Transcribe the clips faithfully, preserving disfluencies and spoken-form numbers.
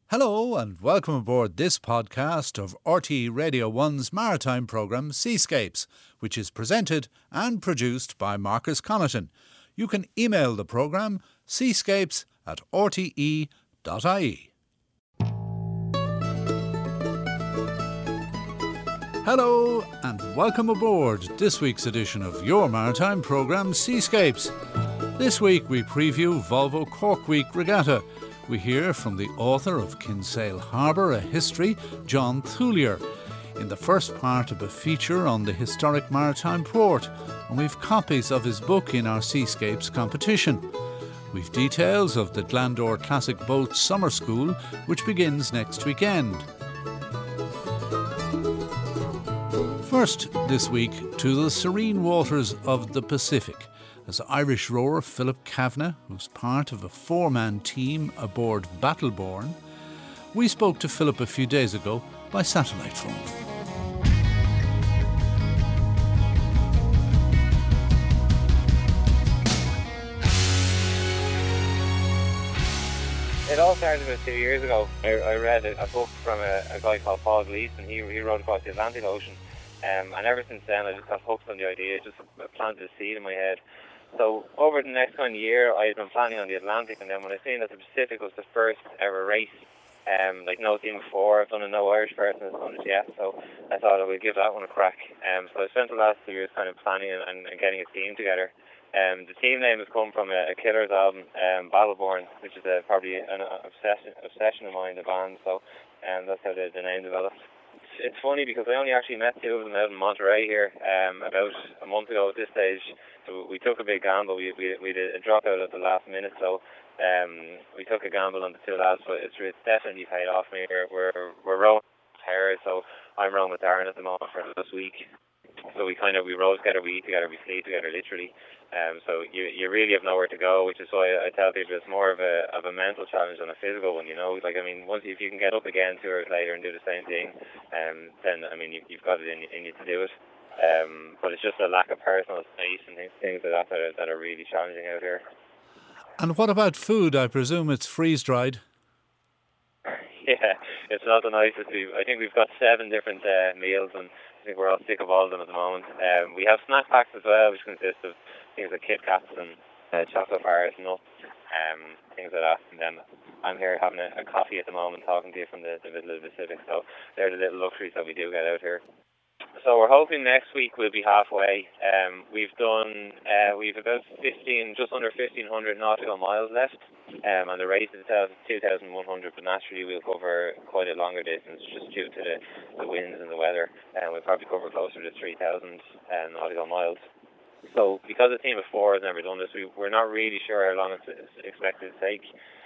Hello and welcome aboard this podcast of R T É Radio one's maritime programme Seascapes, which is presented and produced by Marcus Connaughton. You can email the programme seascapes at r t e dot i e. Hello and welcome aboard this week's edition of your maritime programme Seascapes. This week we preview Volvo Cork Week Regatta. We hear from the author of Kinsale Harbour, a History, John Thulier, in the first part of a feature on the historic maritime port, and we've copies of his book in our Seascapes competition. We've details of the Glandore Classic Boat Summer School, which begins next weekend. First this week to the serene waters of the Pacific, as Irish rower Philip Kavanagh, who's part of a four-man team aboard Battleborn. We spoke to Philip a few days ago by satellite phone. It all started about two years ago. I, I read a, a book from a, a guy called Paul Gleason. He, he rode across the Atlantic Ocean. Um, and ever since then I just got hooked on the idea. It just planted a seed in my head. So over the next kind of year, I had been planning on the Atlantic, and then when I seen that the Pacific was the first ever race, um, like no team before, I've done a no Irish person has done it yet, so I thought I would give that one a crack. Um, so I spent the last two years kind of planning and, and getting a team together. Um, the team name has come from a, a Killers album, um, Battleborn, which is a, probably an obsession, obsession of mine, the band. So um, that's how the, the name developed. It's funny because I only actually met two of them out in Monterey here um, about a month ago at this stage. So we took a big gamble. We we, we did a dropout at the last minute, so um, we took a gamble on the two lads, but it's, it's definitely paid off. Me, we're we're, we're rowing pairs, so I'm rowing with Darren at the moment for this week. So we kind of we row together, we eat together, we sleep together, literally. Um, so you you really have nowhere to go, which is why I tell people it's more of a of a mental challenge than a physical one. You know, like I mean, once if you can get up again two hours later and do the same thing, um, then I mean you, you've got it in, in you to do it. Um, but it's just a lack of personal space and things, things like that that are, that are really challenging out here. And what about food? I presume it's freeze dried. Yeah, it's not the nicest. We I think we've got seven different uh, meals, and I think we're all sick of all of them at the moment. Um, we have snack packs as well, which consist of things like Kit Kats and uh, chocolate bars, nuts, um, things like that. And then I'm here having a, a coffee at the moment, talking to you from the, the middle of the Pacific. So they're the little luxuries that we do get out here. So we're hoping next week we'll be halfway. Um, we've done, uh, we've about fifteen, just under fifteen hundred nautical miles left, um, and the race itself is two thousand one hundred. But naturally, we'll cover quite a longer distance just due to the, the winds and the weather, and we'll probably cover closer to three thousand uh, nautical miles. So because a team of four has never done this, we, we're not really sure how long it's, it's expected to take.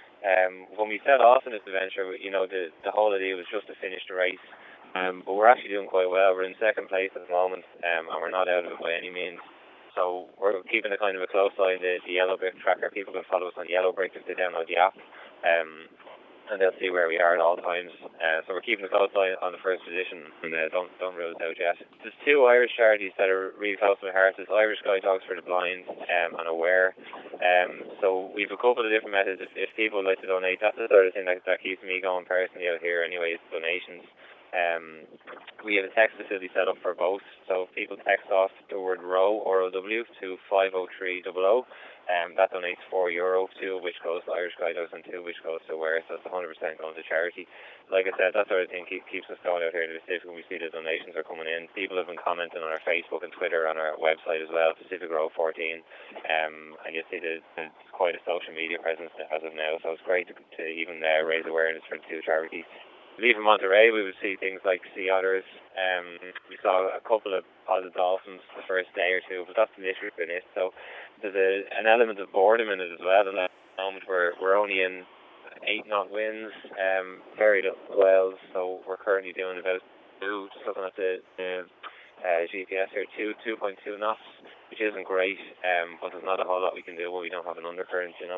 Um, when we set off in this adventure, you know, the the whole idea was just to finish the race. Um, but we're actually doing quite well. We're in second place at the moment, um, and we're not out of it by any means. So we're keeping a kind of a close eye on the, the Yellow Brick tracker. People can follow us on Yellow Brick if they download the app, um, and they'll see where we are at all times. Uh, so we're keeping a close eye on the first position, and uh, don't don't rule it out yet. There's two Irish charities that are really close to my heart. There's Irish Guide Dogs for the Blind um, and Aware. Um, so we've a couple of different methods. If, if people would like to donate, that's the sort of thing that, that keeps me going personally out here anyway, is donations. Um, we have a text facility set up for both, so if people text off the word row, R O W, to five oh three hundred, um, that donates four euro, two of which goes to Irish Guide Dogs and two of which goes to Aware, so it's one hundred percent going to charity. Like I said, that sort of thing keep, keeps us going out here in the Pacific when we see the donations are coming in. People have been commenting on our Facebook and Twitter, on our website as well, Pacific Row fourteen, um, and you see there's quite a social media presence as of now, so it's great to, to even uh, raise awareness for the two charities. Leaving Monterey, we would see things like sea otters. Um, we saw a couple of potted dolphins the first day or two, but that's literally been it. So there's a, an element of boredom in it as well. And at the moment, we're we're only in eight knot winds, um, very little swells. So we're currently doing about two, just looking at the, the uh, G P S here, two two point two knots, which isn't great. Um, but there's not a whole lot we can do when we don't have an undercurrent, you know.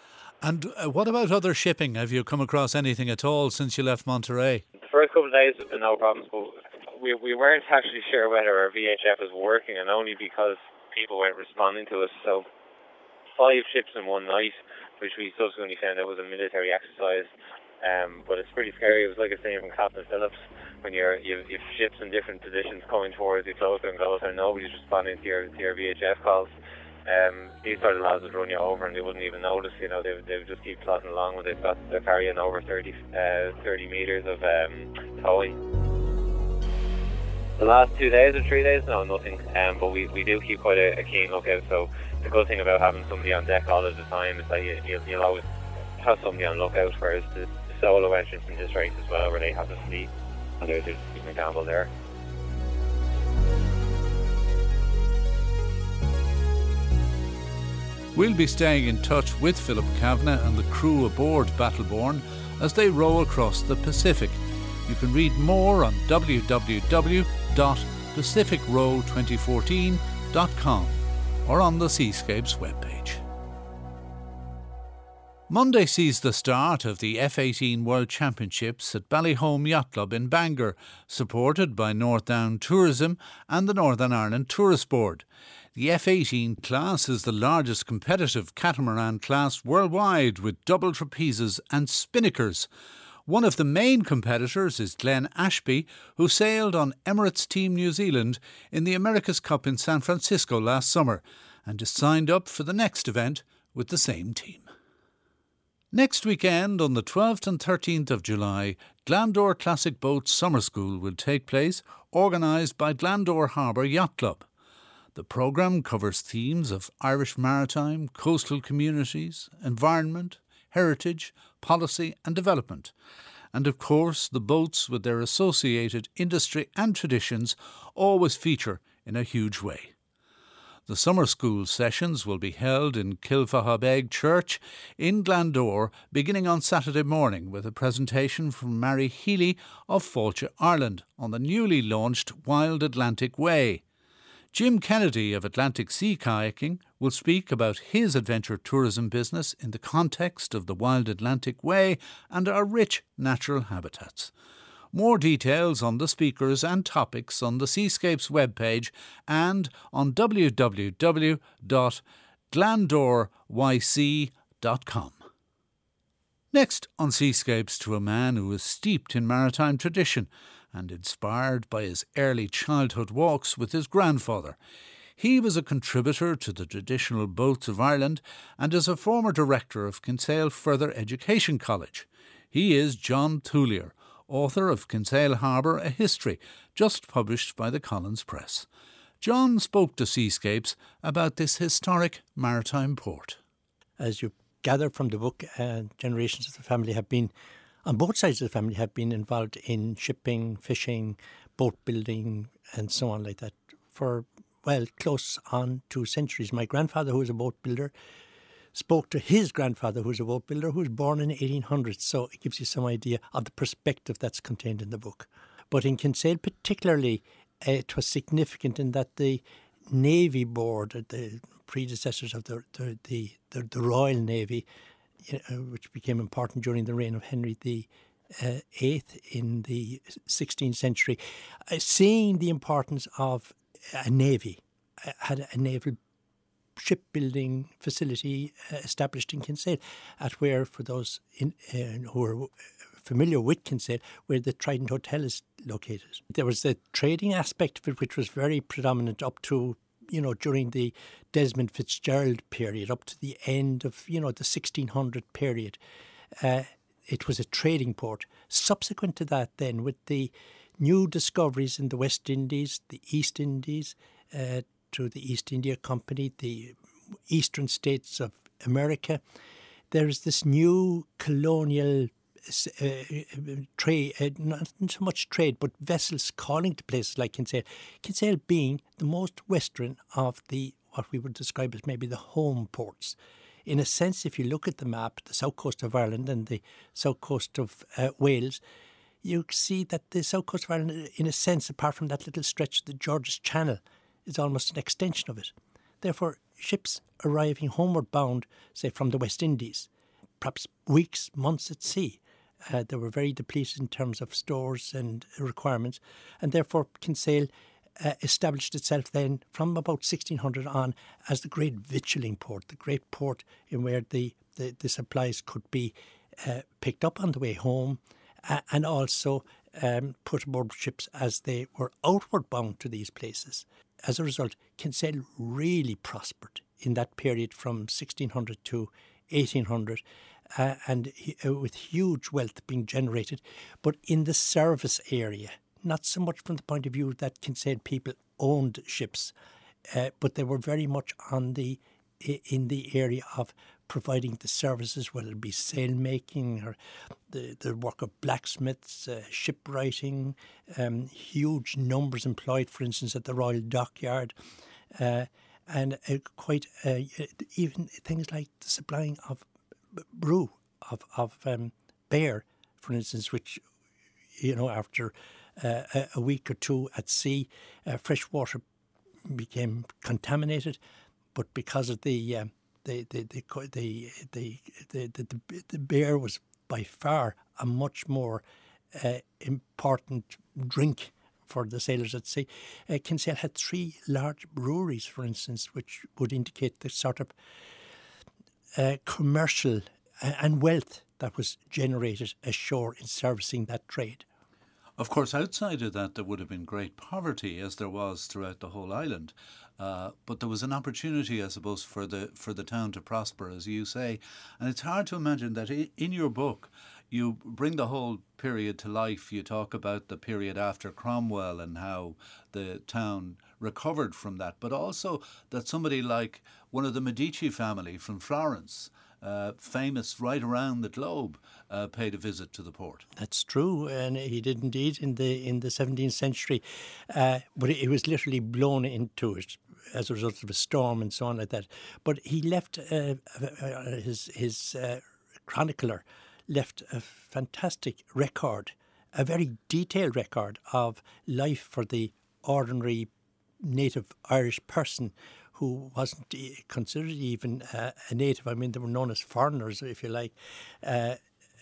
And uh, what about other shipping? Have you come across anything at all since you left Monterey? The first couple of days, no problems, but we we weren't actually sure whether our V H F was working, and only because people weren't responding to us. So five ships in one night, which we subsequently found out was a military exercise. Um, but it's pretty scary. It was like I was saying from Captain Phillips, when you're you've, you've ships in different positions coming towards you closer and closer, nobody's responding to your to your V H F calls. Um, these sort of lads would run you over and they wouldn't even notice. You know, they would, they would just keep plodding along when they've got they're carrying over thirty, uh, thirty meters of um, towing. The last two days or three days, no, nothing. Um, but we, we do keep quite a, a keen lookout. So the good thing about having somebody on deck all of the time is that you, you'll, you'll always have somebody on lookout. Whereas the, the solo entrants in this race as well, where they have to sleep, and there's an example there. We'll be staying in touch with Philip Kavanagh and the crew aboard Battleborn as they row across the Pacific. You can read more on w w w dot pacific row twenty fourteen dot com or on the Seascapes webpage. Monday sees the start of the F eighteen World Championships at Ballyholme Yacht Club in Bangor, supported by North Down Tourism and the Northern Ireland Tourist Board. The F eighteen class is the largest competitive catamaran class worldwide, with double trapezes and spinnakers. One of the main competitors is Glenn Ashby, who sailed on Emirates Team New Zealand in the America's Cup in San Francisco last summer and is signed up for the next event with the same team. Next weekend, on the twelfth and thirteenth of July, Glandore Classic Boat Summer School will take place, organised by Glandore Harbour Yacht Club. The programme covers themes of Irish maritime, coastal communities, environment, heritage, policy and development. And of course, the boats with their associated industry and traditions always feature in a huge way. The summer school sessions will be held in Kilfahabeg Church in Glandore beginning on Saturday morning with a presentation from Mary Healy of Fáilte, Ireland on the newly launched Wild Atlantic Way. Jim Kennedy of Atlantic Sea Kayaking will speak about his adventure tourism business in the context of the Wild Atlantic Way and our rich natural habitats. More details on the speakers and topics on the Seascapes webpage and on w w w dot glandore y c dot com. Next on Seascapes, to a man who is steeped in maritime tradition and inspired by his early childhood walks with his grandfather. He was a contributor to the Traditional Boats of Ireland and is a former director of Kinsale Further Education College. He is John Thulier, author of Kinsale Harbour, A History, just published by the Collins Press. John spoke to Seascapes about this historic maritime port. As you gather from the book, uh, generations of the family have been on both sides of the family have been involved in shipping, fishing, boat building and so on like that for, well, close on two centuries. My grandfather, who was a boat builder, spoke to his grandfather, who was a boat builder, who was born in eighteen hundred. So it gives you some idea of the perspective that's contained in the book. But in Kinsale particularly, uh, it was significant in that the Navy Board, the predecessors of the the, the, the, the Royal Navy, Uh, which became important during the reign of Henry the uh, Eighth in the sixteenth century, uh, seeing the importance of a navy, uh, had a naval shipbuilding facility uh, established in Kinsale, at where, for those in, uh, who are familiar with Kinsale, where the Trident Hotel is located. There was the trading aspect of it, which was very predominant up to, you know, during the Desmond Fitzgerald period, up to the end of, you know, the sixteen hundred period. Uh, it was a trading port. Subsequent to that, then, with the new discoveries in the West Indies, the East Indies, uh, to the East India Company, the eastern states of America, there is this new colonial Uh, trade, uh, not so much trade, but vessels calling to places like Kinsale. Kinsale being the most western of the, what we would describe as maybe the home ports. In a sense, if you look at the map, the south coast of Ireland and the south coast of uh, Wales, you see that the south coast of Ireland, in a sense, apart from that little stretch of the Georges Channel, is almost an extension of it. Therefore, ships arriving homeward bound, say from the West Indies, perhaps weeks, months at sea, Uh, they were very depleted in terms of stores and requirements, and therefore Kinsale uh, established itself then from about sixteen hundred on as the great victualling port, the great port in where the, the, the supplies could be uh, picked up on the way home, uh, and also um, put aboard ships as they were outward bound to these places. As a result, Kinsale really prospered in that period from sixteen hundred to eighteen hundred, uh, and uh, with huge wealth being generated, but in the service area, not so much from the point of view that Kinsale people owned ships, uh, but they were very much on the in the area of providing the services, whether it be sail making or the, the work of blacksmiths, uh, shipwriting, um, huge numbers employed, for instance, at the Royal Dockyard, uh, and uh, quite uh, even things like the supplying of brew, of, of um, beer, for instance, which, you know, after uh, a, a week or two at sea, uh, fresh water became contaminated. But because of the uh, the, the, the, the, the, the, the, the beer was by far a much more uh, important drink for the sailors at sea. Uh, Kinsale had three large breweries, for instance, which would indicate the sort of uh, commercial and wealth that was generated ashore in servicing that trade. Of course, outside of that, there would have been great poverty, as there was throughout the whole island. Uh, but there was an opportunity, I suppose, for the for the town to prosper, as you say. And it's hard to imagine that in your book, you bring the whole period to life. You talk about the period after Cromwell and how the town recovered from that, but also that somebody like one of the Medici family from Florence, Uh, famous right around the globe, uh, paid a visit to the port. That's true, and he did indeed in the in the seventeenth century, uh, but it was literally blown into it as a result of a storm and so on like that. But he left uh, uh, his his uh, chronicler left a fantastic record, a very detailed record of life for the ordinary native Irish person, who wasn't considered even uh, a native. I mean, they were known as foreigners, if you like. Uh,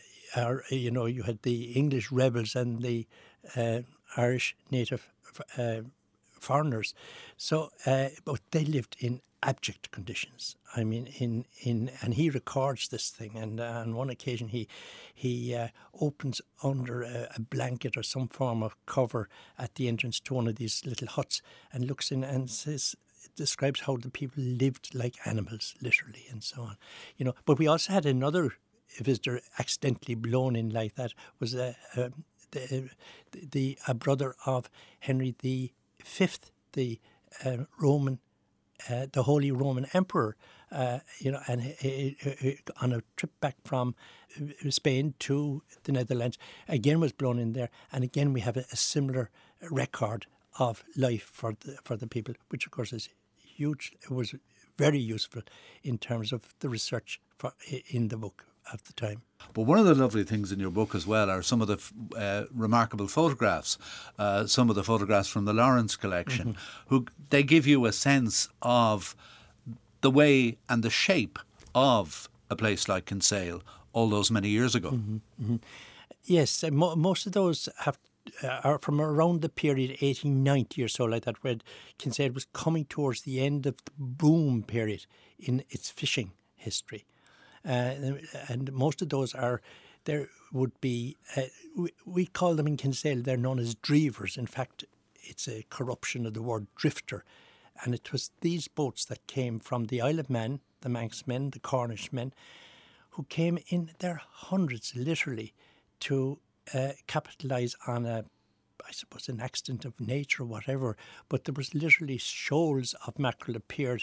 or, you know, you had the English rebels and the uh, Irish native uh, foreigners. So, uh, but they lived in abject conditions. I mean, in, in and he records this thing. And uh, on one occasion, he he uh, opens under a, a blanket or some form of cover at the entrance to one of these little huts and looks in and says, describes how the people lived like animals, literally, and so on. You know, but we also had another visitor accidentally blown in like that. Was a uh, uh, the, the a brother of Henry the Fifth, the uh, Roman, uh, the Holy Roman Emperor. Uh, you know, and he, he, he, on a trip back from Spain to the Netherlands, again was blown in there, and again we have a, a similar record of life for the for the people, which of course is huge. It was very useful in terms of the research for, in the book at the time. But one of the lovely things in your book as well are some of the uh, remarkable photographs, uh, some of the photographs from the Lawrence collection, mm-hmm. who they give you a sense of the way and the shape of a place like Kinsale all those many years ago. Mm-hmm. Mm-hmm. Yes, uh, mo- most of those have Uh, are from around the period eighteen ninety or so, like that, where Kinsale was coming towards the end of the boom period in its fishing history. Uh, and most of those are, there would be, uh, we, we call them in Kinsale, they're known as dreivers. In fact, it's a corruption of the word drifter. And it was these boats that came from the Isle of Man, the Manx men, the Cornish men, who came in their hundreds, literally, to Uh, capitalise on a, I suppose, an accident of nature or whatever, but there was literally shoals of mackerel appeared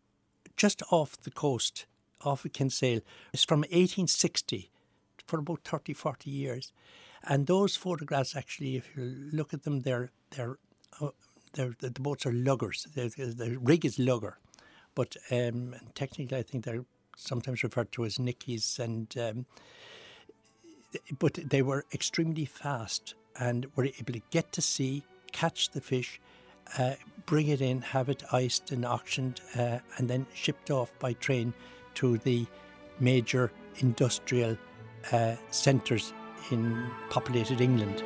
just off the coast, off of Kinsale. It's from eighteen sixty for about thirty, forty years. And those photographs, actually, if you look at them, they're, they're, uh, they're the, the boats are luggers. They're, the rig is lugger. But um, technically, I think they're sometimes referred to as nickies, and um, but they were extremely fast and were able to get to sea, catch the fish, uh, bring it in, have it iced and auctioned, uh, and then shipped off by train to the major industrial uh, centres in populated England.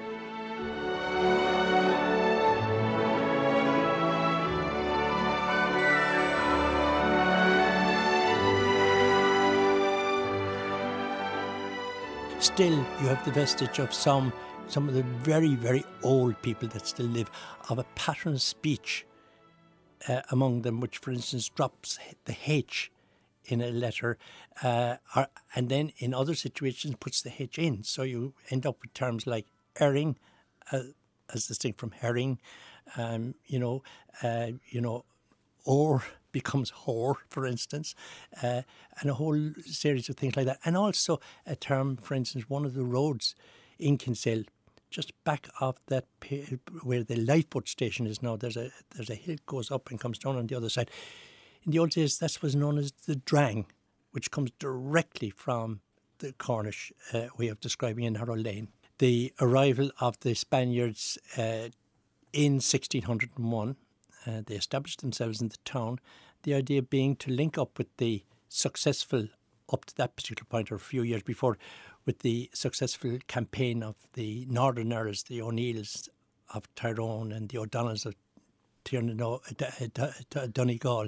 still you have the vestige of some some of the very, very old people that still live, of a pattern of speech uh, among them, which, for instance, drops the H in a letter, uh, or, and then in other situations puts the H in. So you end up with terms like herring, uh, as distinct from herring, um, you know, uh, you know, or becomes whore, for instance, uh, and a whole series of things like that. And also a term, for instance, one of the roads in Kinsale, just back off that where the lifeboat station is now, there's a there's a hill goes up and comes down on the other side. In the old days, that was known as the Drang, which comes directly from the Cornish uh, way of describing a narrow lane. The arrival of the Spaniards uh, in sixteen oh one, uh, they established themselves in the town, the idea being to link up with the successful, up to that particular point or a few years before, with the successful campaign of the Northerners, the O'Neills of Tyrone and the O'Donnells of Donegal,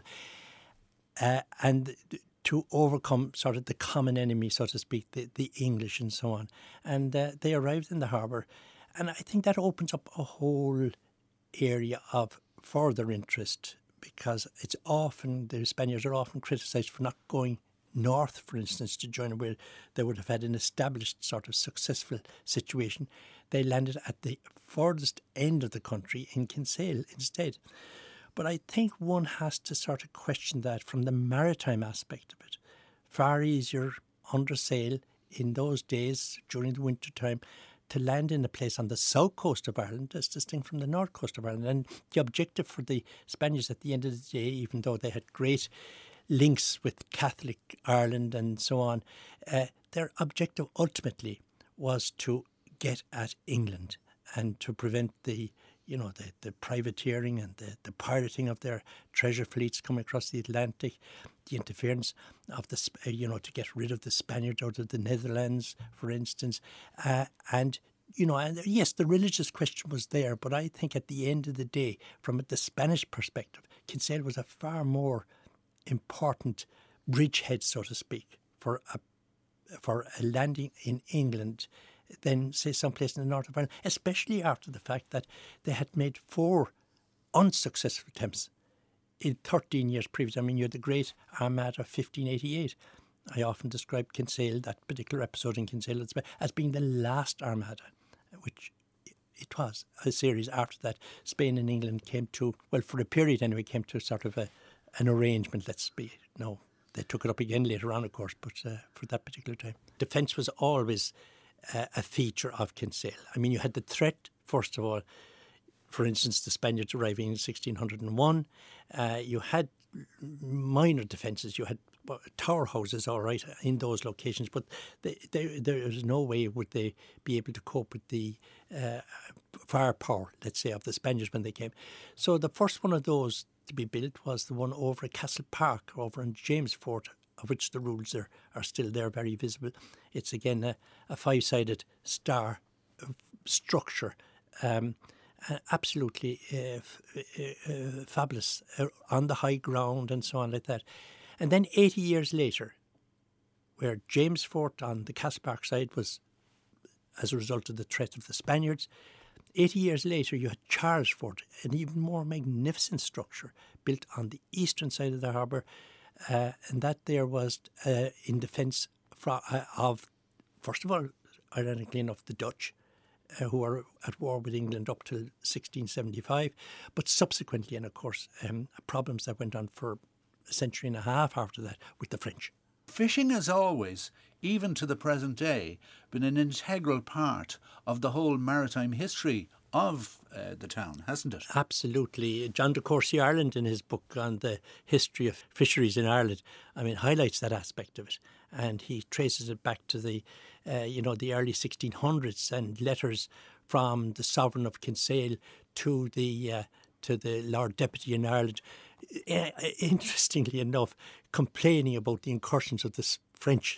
uh, and to overcome sort of the common enemy, so to speak, the, the English and so on. And uh, they arrived in the harbour. And I think that opens up a whole area of further interest, because it's often, the Spaniards are often criticised for not going north, for instance, to join where they would have had an established sort of successful situation. They landed at the furthest end of the country in Kinsale instead. But I think one has to sort of question that from the maritime aspect of it. Far easier under sail in those days during the winter time to land in a place on the south coast of Ireland as distinct from the north coast of Ireland. And the objective for the Spaniards at the end of the day, even though they had great links with Catholic Ireland and so on, uh, their objective ultimately was to get at England and to prevent the, you know, the, the privateering and the, the pirating of their treasure fleets coming across the Atlantic, the interference of the, you know, to get rid of the Spaniards out of the Netherlands, for instance. Uh, and, you know, and yes, the religious question was there, but I think at the end of the day, from the Spanish perspective, Kinsale was a far more important bridgehead, so to speak, for a, for a landing in England than, say, someplace in the north of Ireland, especially after the fact that they had made four unsuccessful attempts in thirteen years previous. I mean, you had the Great Armada of fifteen eighty-eight. I often describe Kinsale, that particular episode in Kinsale, as being the last Armada, which it was. A series after that, Spain and England came to, well, for a period anyway, came to sort of a, an arrangement, let's be, no, they took it up again later on, of course, but uh, for that particular time. Defence was always uh, a feature of Kinsale. I mean, you had the threat, first of all, for instance, the Spaniards arriving in sixteen oh one. Uh, you had minor defences. You had tower houses, all right, in those locations, but they, they, there is no way would they be able to cope with the uh, firepower, let's say, of the Spaniards when they came. So the first one of those to be built was the one over at Castle Park, over in Jamesfort, of which the rules are, are still there, very visible. It's again a, a five-sided star structure, um, absolutely uh, f- uh, uh, fabulous, uh, on the high ground and so on like that. And then eighty years later, where Jamesfort on the Castle Park side was, as a result of the threat of the Spaniards, eighty years later you had Charlesfort, an even more magnificent structure built on the eastern side of the harbour, uh, and that there was uh, in defence uh, of, first of all, ironically enough, the Dutch, Uh, who were at war with England up till sixteen seventy-five, but subsequently, and of course, um, problems that went on for a century and a half after that with the French. Fishing has always, even to the present day, been an integral part of the whole maritime history of uh, the town, hasn't it? Absolutely. John de Courcy Ireland, in his book on the history of fisheries in Ireland, I mean, highlights that aspect of it. And he traces it back to the, uh, you know, the early sixteen hundreds and letters from the Sovereign of Kinsale to the uh, to the Lord Deputy in Ireland. Uh, interestingly enough, complaining about the incursions of the French.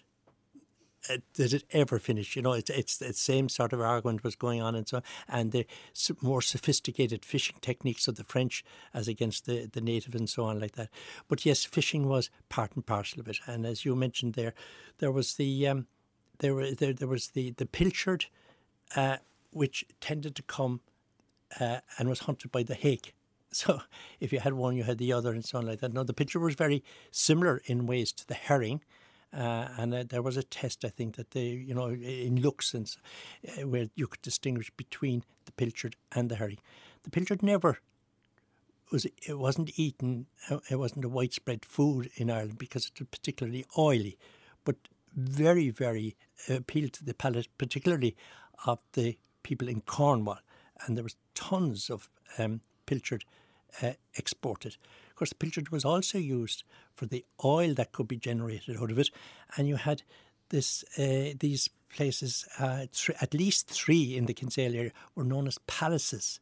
Uh, did it ever finish? You know, it's, it's the same sort of argument was going on, and so and the more sophisticated fishing techniques of the French as against the, the native and so on like that. But yes, fishing was part and parcel of it. And as you mentioned there, there was the um, there, were, there, there was the, the pilchard, uh, which tended to come uh, and was hunted by the hake. So if you had one, you had the other and so on like that. No, the pilchard was very similar in ways to the herring. Uh, and uh, there was a test, I think, that they, you know, in looks and uh, where you could distinguish between the pilchard and the herring. The pilchard never was, it wasn't eaten, uh, it wasn't a widespread food in Ireland because it was particularly oily, but very, very appealed to the palate, particularly of the people in Cornwall. And there was tons of um, pilchard uh, exported. Of course, the pilchard was also used for the oil that could be generated out of it, and you had this uh, these places, uh, th- at least three in the Kinsale area, were known as palaces,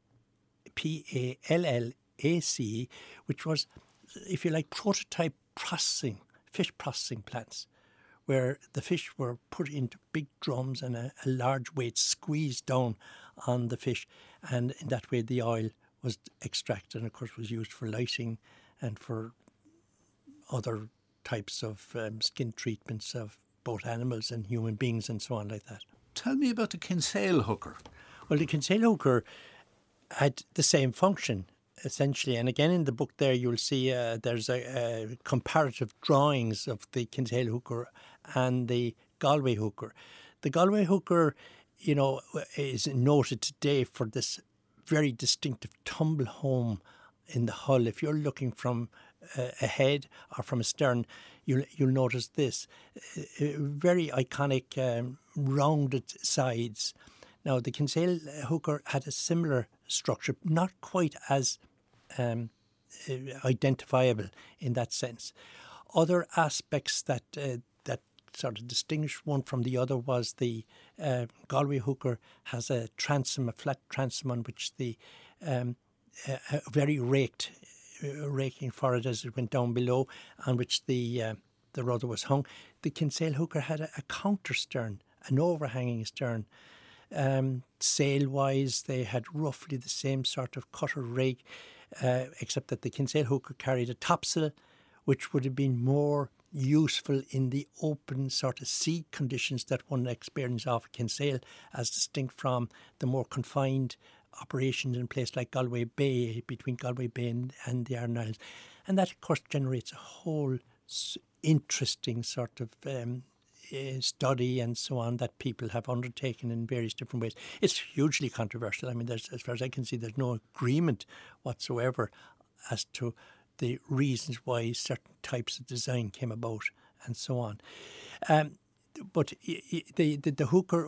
P A L L A C E, which was, if you like, prototype processing, fish processing plants, where the fish were put into big drums and a, a large weight squeezed down on the fish, and in that way the oil was extracted and, of course, was used for lighting and for other types of um, skin treatments of both animals and human beings and so on like that. Tell me about the Kinsale hooker. Well, the Kinsale hooker had the same function, essentially. And again, in the book there, you'll see uh, there's a, a comparative drawings of the Kinsale hooker and the Galway hooker. The Galway hooker, you know, is noted today for this very distinctive tumble home in the hull. If you're looking from uh, ahead or from astern, you'll you'll notice this uh, very iconic um, rounded sides. Now, the Kinsale hooker had a similar structure, not quite as um, identifiable in that sense. Other aspects that uh, that sort of distinguished one from the other was the uh, Galway hooker has a transom, a flat transom on which the um, uh, very raked, uh, raking for it as it went down below, on which the uh, the rudder was hung. The Kinsale hooker had a, a counter stern, an overhanging stern. Um, sail-wise, they had roughly the same sort of cutter rig, uh, except that the Kinsale hooker carried a topsail, which would have been more useful in the open sort of sea conditions that one experienced off Kinsale, as distinct from the more confined operations in a place like Galway Bay, between Galway Bay and, and the Aran Islands. And that, of course, generates a whole interesting sort of um, uh, study and so on that people have undertaken in various different ways. It's hugely controversial. I mean, there's, as far as I can see, there's no agreement whatsoever as to the reasons why certain types of design came about and so on. Um, but the, the, the hooker,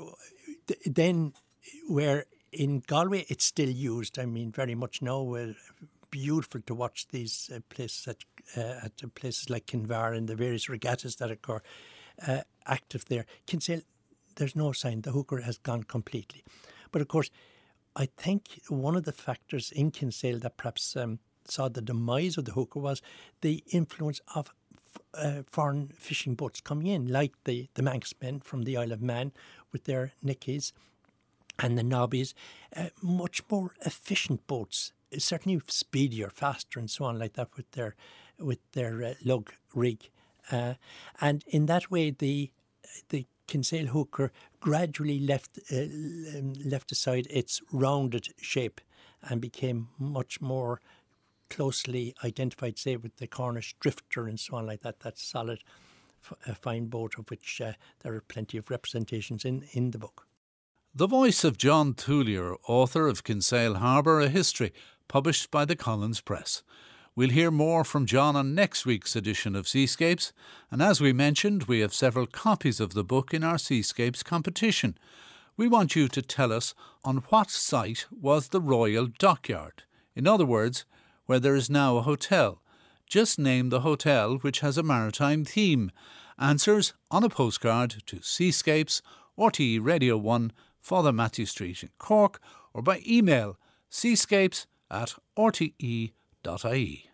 then where in Galway it's still used, I mean, very much now, uh, beautiful to watch these uh, places at, uh, at places like Kinvar and the various regattas that occur uh, active there. Kinsale, there's no sign, the hooker has gone completely. But of course, I think one of the factors in Kinsale that perhaps um, saw the demise of the hooker was the influence of uh, foreign fishing boats coming in, like the, the Manxmen from the Isle of Man with their Nickies and the Nobbies, uh, much more efficient boats, certainly speedier, faster and so on like that with their with their uh, lug rig. Uh, and in that way, the the Kinsale hooker gradually left uh, left aside its rounded shape and became much more closely identified, say, with the Cornish drifter and so on like that. That solid, a fine boat of which uh, there are plenty of representations in, in the book. The voice of John Thulier, author of Kinsale Harbour, A History, published by the Collins Press. We'll hear more from John on next week's edition of Seascapes, and as we mentioned, we have several copies of the book in our Seascapes competition. We want you to tell us on what site was the Royal Dockyard. In other words, where there is now a hotel. Just name the hotel which has a maritime theme. Answers on a postcard to Seascapes, R T E Radio one, Father Matthew Street in Cork, or by email seascapes at r t e dot i e.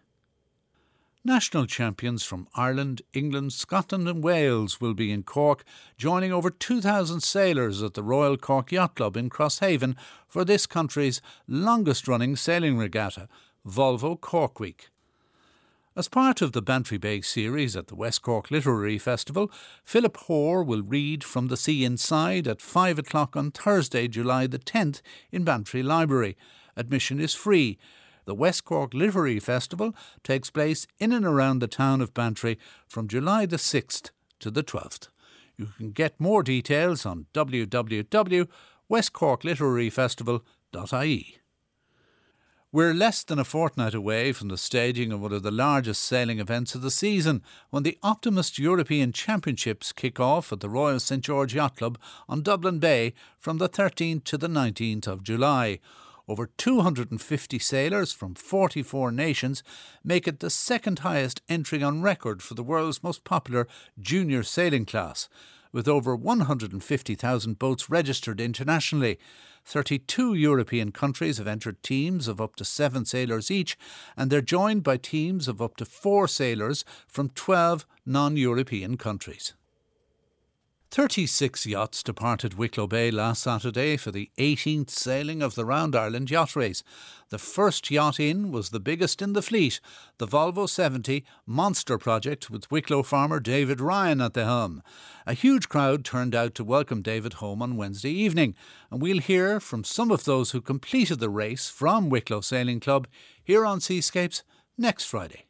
National champions from Ireland, England, Scotland and Wales will be in Cork, joining over two thousand sailors at the Royal Cork Yacht Club in Crosshaven for this country's longest-running sailing regatta, Volvo Cork Week. As part of the Bantry Bay series at the West Cork Literary Festival, Philip Hoare will read From the Sea Inside at five o'clock on Thursday, July the tenth in Bantry Library. Admission is free. The West Cork Literary Festival takes place in and around the town of Bantry from July the sixth to the twelfth. You can get more details on w w w dot west cork literary festival dot i e. We're less than a fortnight away from the staging of one of the largest sailing events of the season, when the Optimist European Championships kick off at the Royal St George Yacht Club on Dublin Bay from the thirteenth to the nineteenth of July. Over two hundred fifty sailors from forty-four nations make it the second highest entry on record for the world's most popular junior sailing class, with over one hundred fifty thousand boats registered internationally. thirty-two European countries have entered teams of up to seven sailors each, and they're joined by teams of up to four sailors from twelve non-European countries. thirty-six yachts departed Wicklow Bay last Saturday for the eighteenth sailing of the Round Ireland Yacht Race. The first yacht in was the biggest in the fleet, the Volvo seventy Monster project with Wicklow farmer David Ryan at the helm. A huge crowd turned out to welcome David home on Wednesday evening, and we'll hear from some of those who completed the race from Wicklow Sailing Club here on Seascapes next Friday.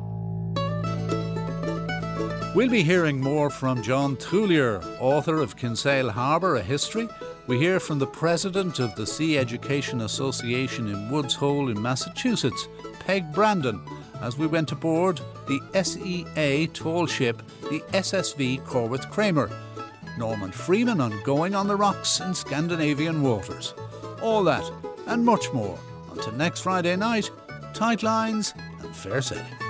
We'll be hearing more from John Thulier, author of Kinsale Harbour, A History. We hear from the president of the Sea Education Association in Woods Hole in Massachusetts, Peg Brandon, as we went aboard the S E A toll ship, the S S V Corwith Kramer. Norman Freeman on Going on the Rocks in Scandinavian waters. All that and much more. Until next Friday night, tight lines and fair sailing.